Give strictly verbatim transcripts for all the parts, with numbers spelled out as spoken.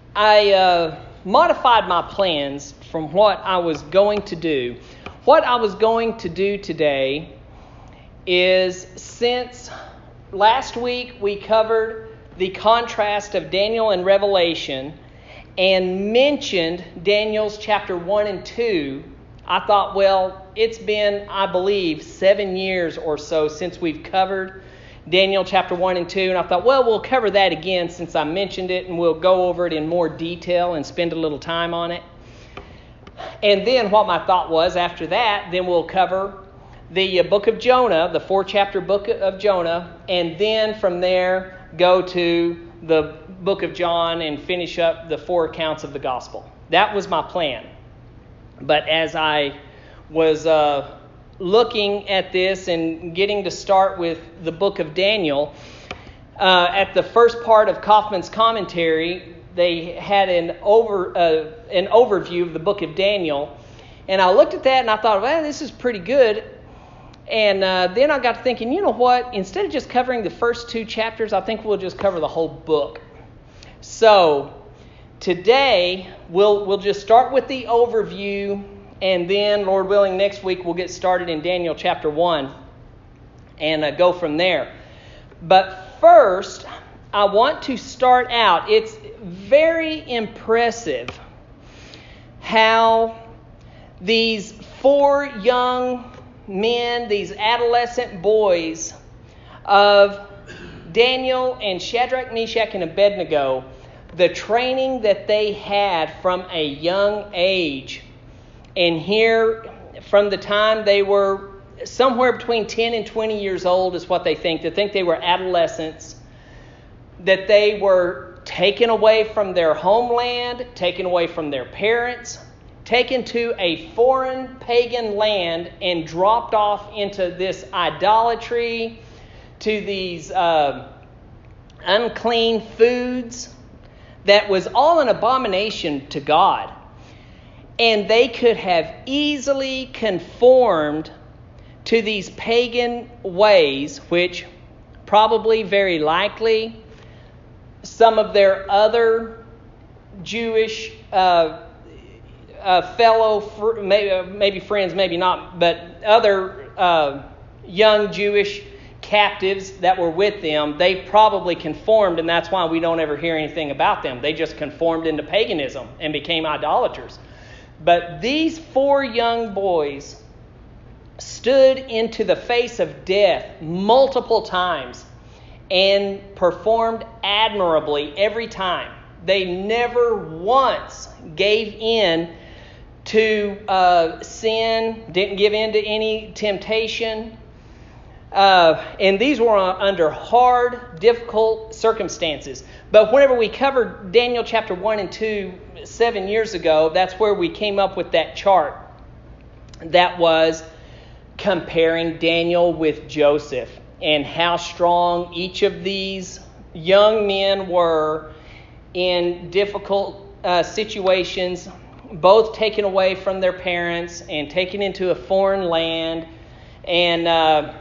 I uh, modified my plans from what I was going to do. What I was going to do today is, since last week we covered the contrast of Daniel and Revelation and mentioned Daniel's chapter one and two, I thought, well, it's been, I believe, seven years or so since we've covered Daniel chapter one and two, and I thought, well, we'll cover that again since I mentioned it, and we'll go over it in more detail and spend a little time on it. And then what my thought was, after that, then we'll cover the book of Jonah, the four-chapter book of Jonah, and then from there go to the book of John and finish up the four accounts of the gospel. That was my plan. But as I was uh, looking at this and getting to start with the book of Daniel, uh, at the first part of Kaufman's commentary, they had an over uh, an overview of the book of Daniel, and I looked at that and I thought, well, this is pretty good. And uh, then I got to thinking, you know what? Instead of just covering the first two chapters, I think we'll just cover the whole book. So today we'll we'll just start with the overview. And then, Lord willing, next week we'll get started in Daniel chapter one and uh, go from there. But first, I want to start out. It's very impressive how these four young men, these adolescent boys of Daniel and Shadrach, Meshach, and Abednego, the training that they had from a young age. And here, from the time they were somewhere between ten and twenty years old is what they think. They think they were adolescents, that they were taken away from their homeland, taken away from their parents, taken to a foreign pagan land and dropped off into this idolatry, to these uh, unclean foods that was all an abomination to God. And they could have easily conformed to these pagan ways, which probably, very likely, some of their other Jewish uh, uh, fellow, fr- maybe, maybe friends, maybe not, but other uh, young Jewish captives that were with them, they probably conformed, and that's why we don't ever hear anything about them. They just conformed into paganism and became idolaters. But these four young boys stood into the face of death multiple times and performed admirably every time. They never once gave in to uh, sin, didn't give in to any temptation. Uh, and these were under hard, difficult circumstances. But whenever we covered Daniel chapter one and two seven years ago, that's where we came up with that chart that was comparing Daniel with Joseph and how strong each of these young men were in difficult uh, situations, both taken away from their parents and taken into a foreign land, and uh,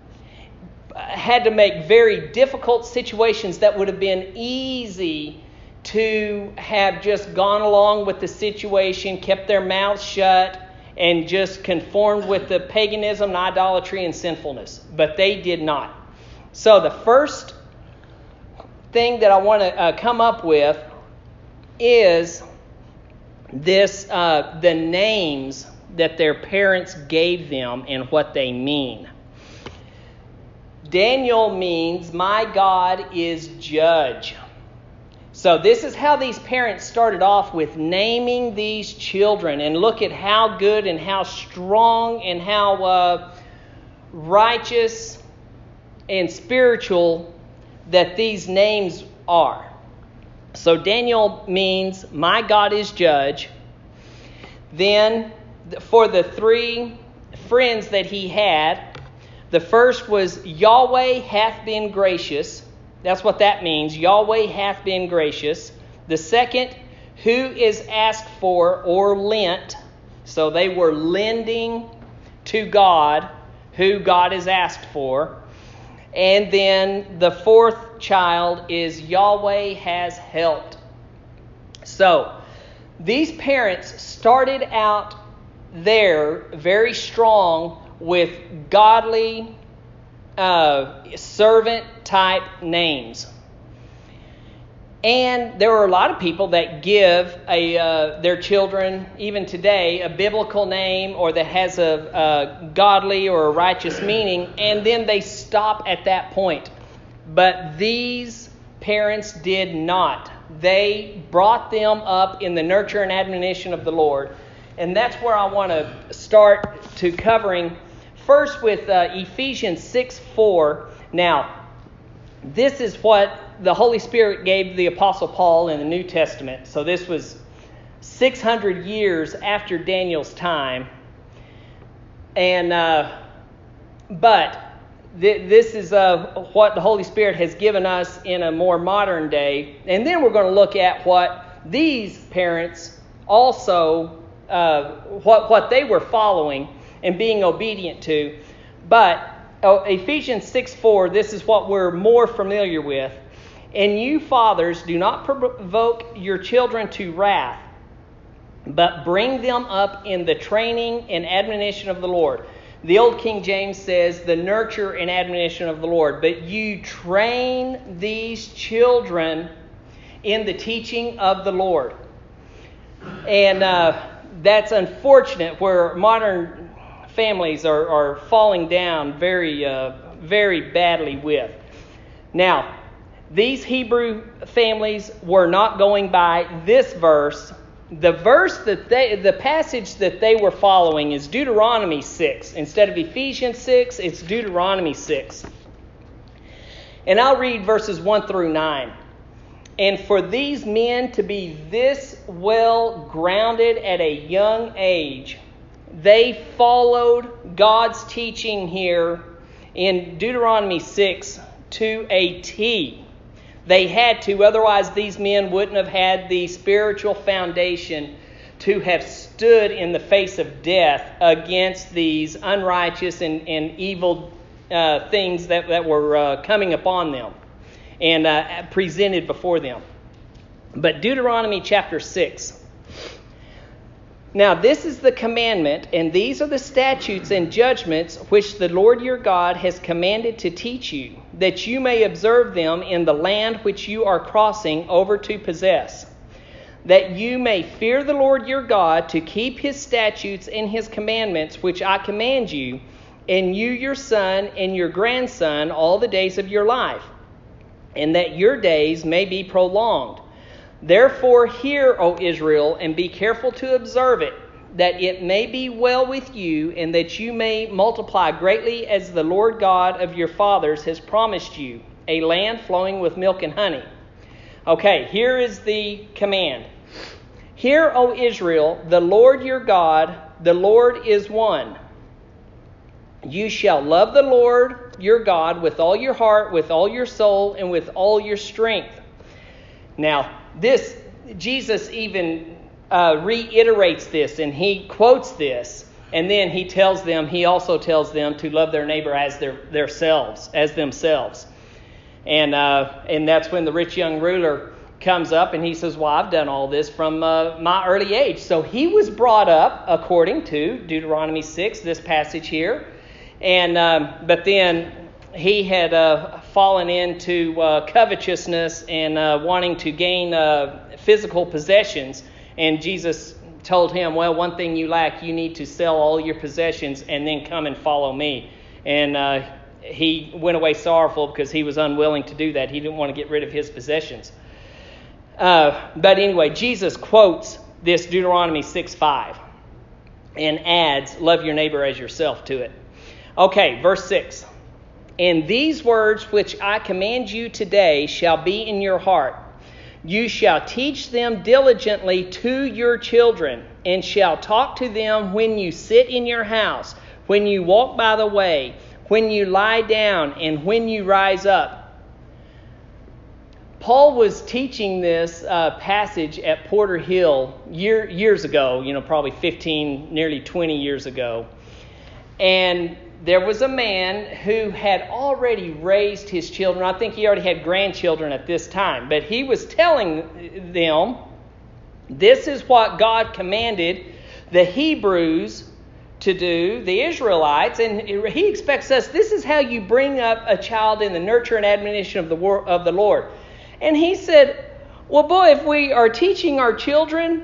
had to make very difficult situations that would have been easy to have just gone along with the situation, kept their mouths shut, and just conformed with the paganism and idolatry and sinfulness. But they did not. So the first thing that I want to uh, come up with is this: uh, the names that their parents gave them and what they mean. Daniel means, my God is judge. So this is how these parents started off with naming these children. And look at how good and how strong and how uh, righteous and spiritual that these names are. So Daniel means, my God is judge. Then for the three friends that he had, the first was Yahweh hath been gracious. That's what that means. Yahweh hath been gracious. The second, who is asked for or lent. So they were lending to God who God is asked for. And then the fourth child is Yahweh has helped. So, these parents started out there very strong with godly uh, servant-type names. And there are a lot of people that give a uh, their children, even today, a biblical name or that has a, a godly or a righteous meaning, and then they stop at that point. But these parents did not. They brought them up in the nurture and admonition of the Lord. And that's where I want to start to covering first with uh, Ephesians six four. Now, this is what the Holy Spirit gave the Apostle Paul in the New Testament. So this was six hundred years after Daniel's time. And uh, but th- this is uh, what the Holy Spirit has given us in a more modern day. And then we're going to look at what these parents also, uh, what, what they were following and being obedient to. But oh, Ephesians six four, this is what we're more familiar with. And you fathers, do not provoke your children to wrath, but bring them up in the training and admonition of the Lord. The old King James says the nurture and admonition of the Lord. But you train these children in the teaching of the Lord. And uh, that's unfortunate where modern families are, are falling down very, uh, very badly with. Now, these Hebrew families were not going by this verse. The verse that they, the passage that they were following is Deuteronomy six. Instead of Ephesians six, it's Deuteronomy six. And I'll read verses one through nine. And for these men to be this well grounded at a young age, they followed God's teaching here in Deuteronomy six to a T. They had to, otherwise these men wouldn't have had the spiritual foundation to have stood in the face of death against these unrighteous and, and evil uh, things that, that were uh, coming upon them and uh, presented before them. But Deuteronomy chapter six. Now this is the commandment, and these are the statutes and judgments which the Lord your God has commanded to teach you, that you may observe them in the land which you are crossing over to possess, that you may fear the Lord your God, to keep his statutes and his commandments which I command you, and you your son and your grandson all the days of your life, and that your days may be prolonged. Therefore hear, O Israel, and be careful to observe it, that it may be well with you, and that you may multiply greatly as the Lord God of your fathers has promised you, a land flowing with milk and honey. Okay, here is the command. Hear, O Israel, the Lord your God, the Lord is one. You shall love the Lord your God with all your heart, with all your soul, and with all your strength. Now, this, Jesus even uh, reiterates this, and he quotes this, and then he tells them, he also tells them to love their neighbor as their themselves, as themselves. And uh, and that's when the rich young ruler comes up and he says, well, I've done all this from uh, my early age. So he was brought up according to Deuteronomy six, this passage here. And um, but then he had uh, fallen into uh, covetousness and uh, wanting to gain uh, physical possessions. And Jesus told him, well, one thing you lack, you need to sell all your possessions and then come and follow me. And uh, he went away sorrowful because he was unwilling to do that. He didn't want to get rid of his possessions. Uh, but anyway, Jesus quotes this Deuteronomy six five and adds, love your neighbor as yourself to it. Okay, verse six. And these words which I command you today shall be in your heart. You shall teach them diligently to your children, and shall talk to them when you sit in your house, when you walk by the way, when you lie down, and when you rise up. Paul was teaching this uh, passage at Porter Hill year, years ago, you know, probably fifteen, nearly twenty years ago. And there was a man who had already raised his children. I think he already had grandchildren at this time. But he was telling them This is what God commanded the Hebrews to do, the Israelites, and He expects us, this is how you bring up a child in the nurture and admonition of the wor- of the Lord. And He said, well, boy, if we are teaching our children,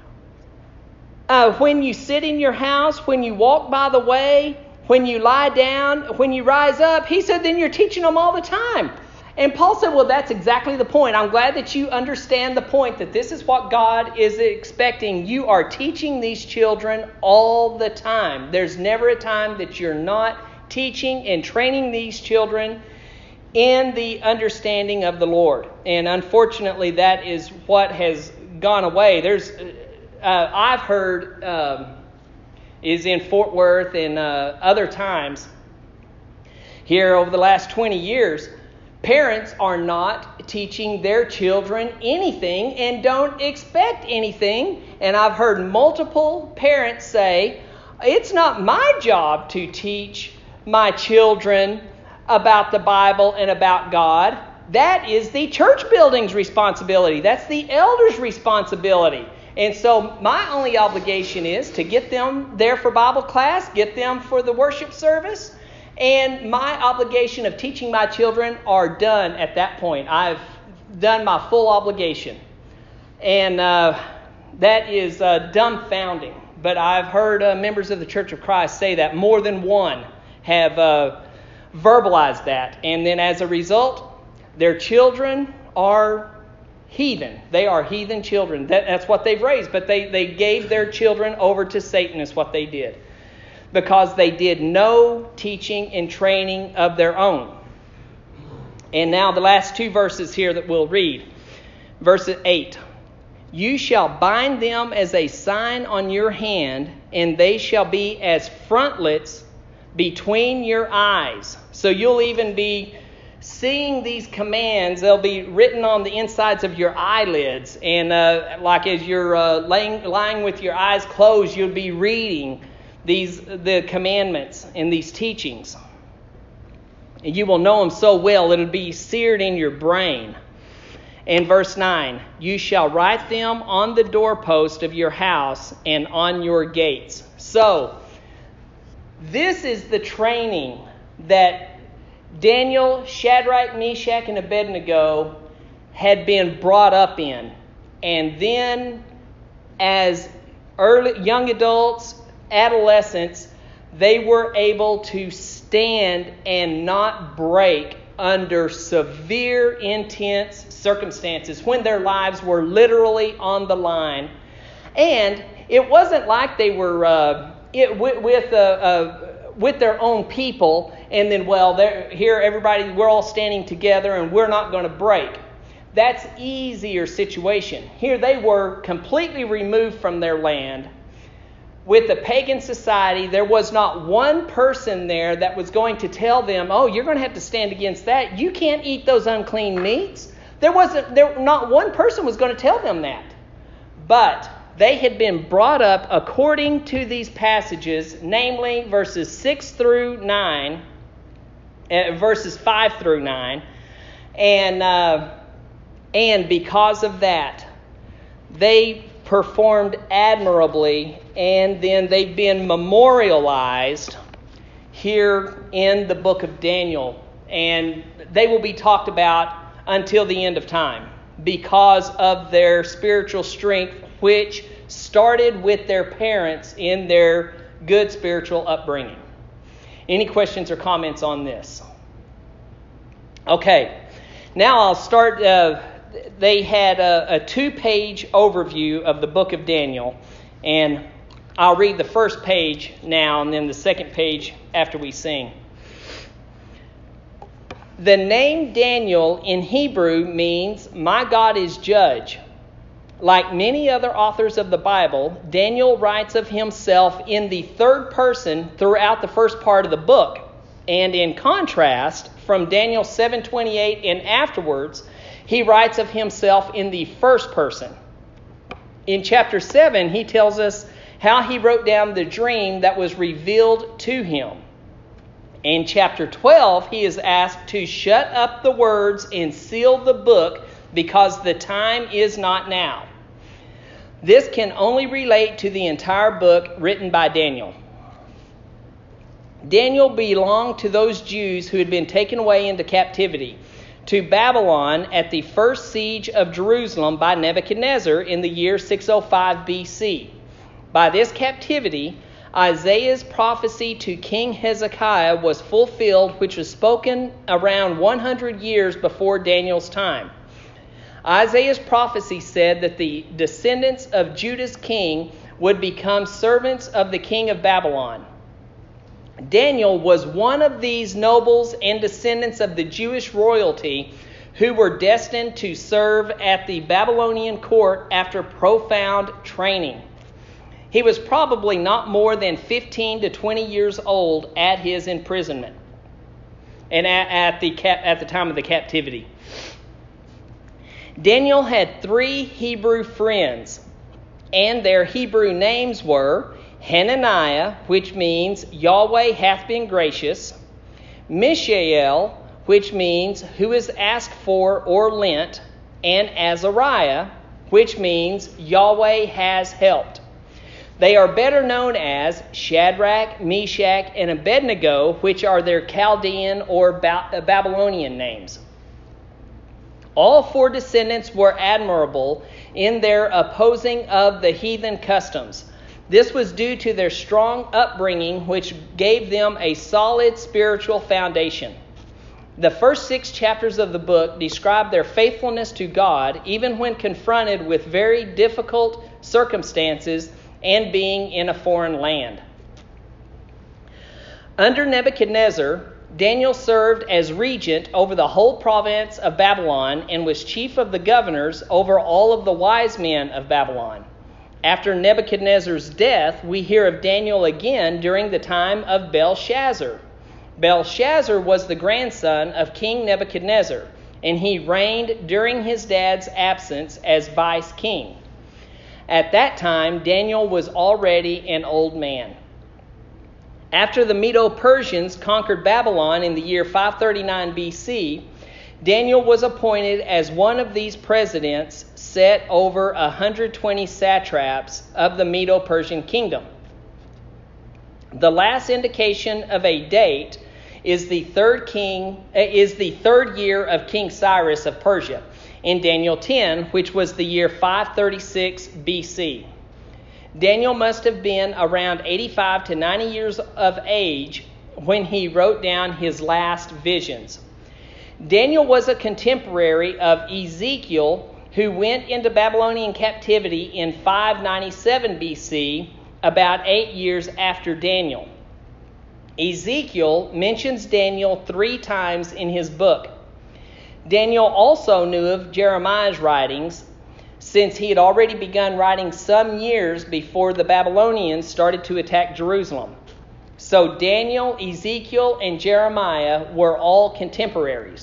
uh, when you sit in your house, when you walk by the way, when you lie down, when you rise up, He said, then you're teaching them all the time. And Paul said, well, that's exactly the point. I'm glad that you understand the point, that this is what God is expecting. You are teaching these children all the time. There's never a time that you're not teaching and training these children in the understanding of the Lord. And unfortunately, that is what has gone away. There's, uh, I've heard, um, is in Fort Worth and uh, other times here over the last twenty years, parents are not teaching their children anything and don't expect anything. And I've heard multiple parents say, it's not my job to teach my children about the Bible and about God. That is the church building's responsibility. That's the elders' responsibility. And so my only obligation is to get them there for Bible class, get them for the worship service, and my obligation of teaching my children are done at that point. I've done my full obligation. And uh, that is uh, dumbfounding. But I've heard uh, members of the Church of Christ say that. More than one have uh, verbalized that. And then as a result, their children are heathen. They are heathen children. That, that's what they've raised. But they, they gave their children over to Satan is what they did, because they did no teaching and training of their own. And now the last two verses here that we'll read. Verse eight. You shall bind them as a sign on your hand, and they shall be as frontlets between your eyes. So you'll even be seeing these commands. They'll be written on the insides of your eyelids. And uh, like as you're uh, laying, lying with your eyes closed, you'll be reading these the commandments and these teachings. And you will know them so well, it'll be seared in your brain. And verse nine, you shall write them on the doorpost of your house and on your gates. So, this is the training that Daniel, Shadrach, Meshach, and Abednego had been brought up in. And then, as early young adults, adolescents, they were able to stand and not break under severe, intense circumstances when their lives were literally on the line. And it wasn't like they were uh, it, with with, uh, uh, with their own people, and then, well, here everybody, we're all standing together and we're not going to break. That's easier situation. Here they were completely removed from their land. With the pagan society, there was not one person there that was going to tell them, oh, you're going to have to stand against that. You can't eat those unclean meats. There wasn't, there, not one person was going to tell them that. But they had been brought up according to these passages, namely verses six through nine, uh, verses five through nine. And, uh, and because of that, they performed admirably, and then they've been memorialized here in the book of Daniel. And they will be talked about until the end of time because of their spiritual strength, which started with their parents in their good spiritual upbringing. Any questions or comments on this? Okay, now I'll start... Uh, They had a, a two-page overview of the book of Daniel, and I'll read the first page now and then the second page after we sing. The name Daniel in Hebrew means, my God is judge. Like many other authors of the Bible, Daniel writes of himself in the third person throughout the first part of the book. And in contrast, from Daniel seven twenty-eight and afterwards, he writes of himself in the first person. In chapter seven, he tells us how he wrote down the dream that was revealed to him. In chapter twelve, he is asked to shut up the words and seal the book because the time is not now. This can only relate to the entire book written by Daniel. Daniel belonged to those Jews who had been taken away into captivity to Babylon at the first siege of Jerusalem by Nebuchadnezzar in the year six oh five B C. By this captivity, Isaiah's prophecy to King Hezekiah was fulfilled, which was spoken around one hundred years before Daniel's time. Isaiah's prophecy said that the descendants of Judah's king would become servants of the king of Babylon. Daniel was one of these nobles and descendants of the Jewish royalty who were destined to serve at the Babylonian court after profound training. He was probably not more than fifteen to twenty years old at his imprisonment and at, at, the, cap, at the time of the captivity. Daniel had three Hebrew friends, and their Hebrew names were Hananiah, which means Yahweh hath been gracious; Mishael, which means who is asked for or lent; and Azariah, which means Yahweh has helped. They are better known as Shadrach, Meshach, and Abednego, which are their Chaldean or ba- Babylonian names. All four descendants were admirable in their opposing of the heathen customs. This was due to their strong upbringing, which gave them a solid spiritual foundation. The first six chapters of the book describe their faithfulness to God, even when confronted with very difficult circumstances and being in a foreign land. Under Nebuchadnezzar, Daniel served as regent over the whole province of Babylon and was chief of the governors over all of the wise men of Babylon. After Nebuchadnezzar's death, we hear of Daniel again during the time of Belshazzar. Belshazzar was the grandson of King Nebuchadnezzar, and he reigned during his dad's absence as vice king. At that time, Daniel was already an old man. After the Medo-Persians conquered Babylon in the year five thirty-nine B C, Daniel was appointed as one of these presidents set over one hundred twenty satraps of the Medo-Persian kingdom. The last indication of a date is the third king is the third year of King Cyrus of Persia in Daniel ten, which was the year five thirty-six B C. Daniel must have been around eighty-five to ninety years of age when he wrote down his last visions. Daniel was a contemporary of Ezekiel, who went into Babylonian captivity in five ninety-seven B C, about eight years after Daniel. Ezekiel mentions Daniel three times in his book. Daniel also knew of Jeremiah's writings, since he had already begun writing some years before the Babylonians started to attack Jerusalem. So Daniel, Ezekiel, and Jeremiah were all contemporaries.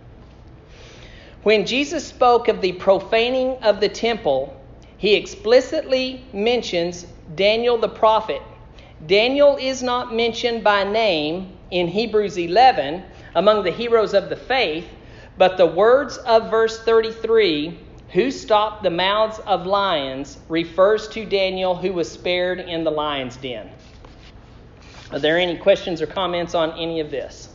When Jesus spoke of the profaning of the temple, he explicitly mentions Daniel the prophet. Daniel is not mentioned by name in Hebrews eleven among the heroes of the faith, but the words of verse thirty-three, who stopped the mouths of lions, refers to Daniel, who was spared in the lion's den. Are there any questions or comments on any of this?